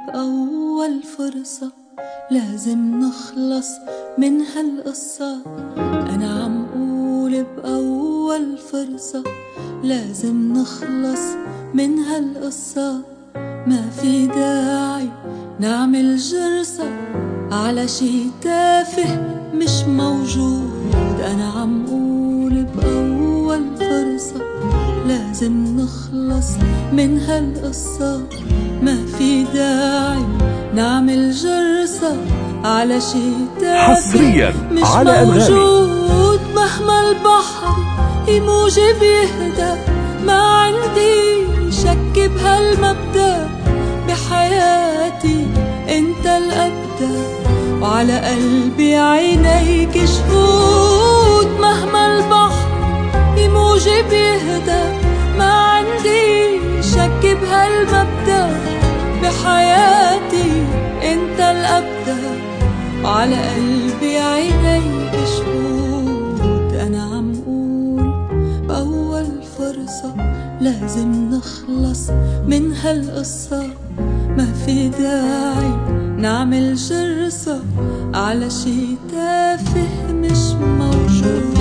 بأول فرصة لازم نخلص من هالقصة. أنا عم قول بأول فرصة لازم نخلص من هالقصة. ما في داعي نعمل جرصة على شي تافه مش موجود. أنا عم قول بأول فرصة لازم نخلص من هالقصة. ما في داعي نعمل جرصة على شي تافه حصريا مش على موجود. مهما البحر يموج بيهدى ما عندي شك بهالمبدأ. بحياتي انت الأبدأ وعلى قلبي عينيك شهود. مهما البحر يموج بيهدى ما عندي شك بهالمبدأ. بحياتي انت الأبدأ وعلى قلبي عينيك شهود. أنا عم قول بأول فرصة لازم نخلص من هالقصة. ما في داعي نعمل جرصة على شي تافه مش موجود.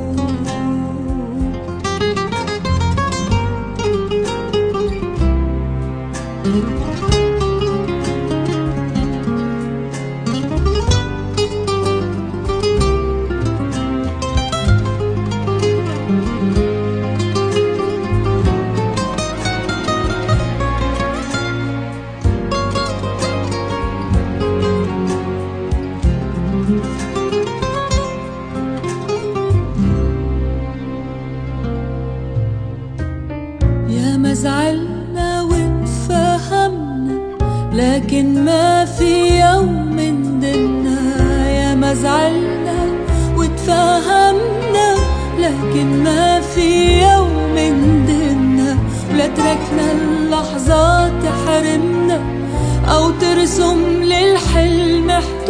يا ما زعلنا وتفاهمنا لكن ما في يوم ندمنا. يا ما زعلنا وتفاهمنا لكن ما في يوم ندمنا. ولا تركنا اللحظات تحرمنا أو ترسم للحلم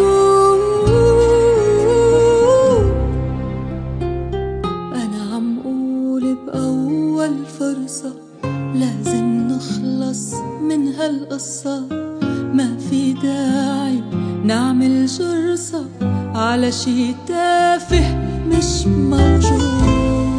حدود. أنا عم قول بأول فرصة لازم نخلص من هالقصة. ما في داعي نعمل جرصة على شي تافه مش موجود.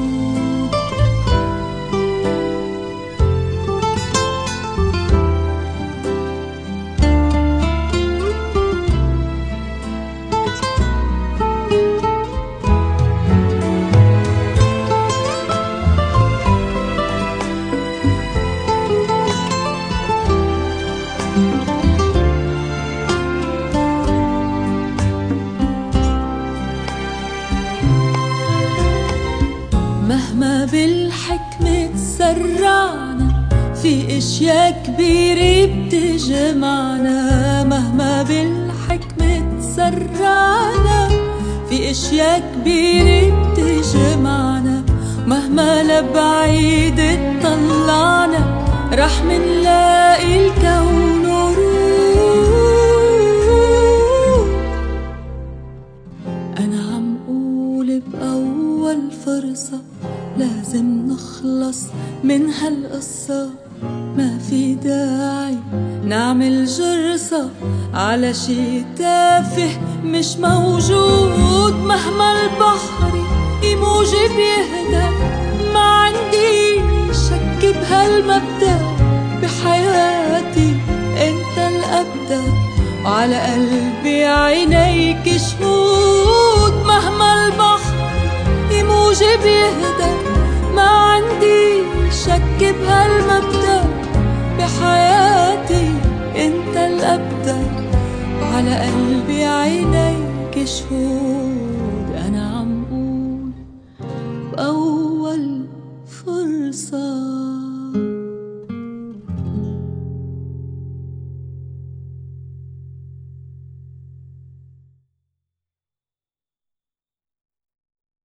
مهما بالحكمة تسرعنا في اشياء كبيرة بتجمعنا. مهما بالحكمة تسرعنا في اشياء كبيرة بتجمعنا. مهما لبعيد اطلعنا رح منلاقي الكون ورود. أنا عم قول بأول فرصة لازم نخلص من هالقصة. ما في داعي نعمل جرصة على شي تافه مش موجود. مهما البحر يموج بيهدى ما عندي شك بهالمبدأ. بحياتي انت الأبدأ وعلى قلبي عينيك شهود. مهما البحر يموج بيهدى ما عندي شك بهالمبدأ. بحياتي انت الأبدأ وعلى قلبي عينيك شهود. أنا عم قول بأول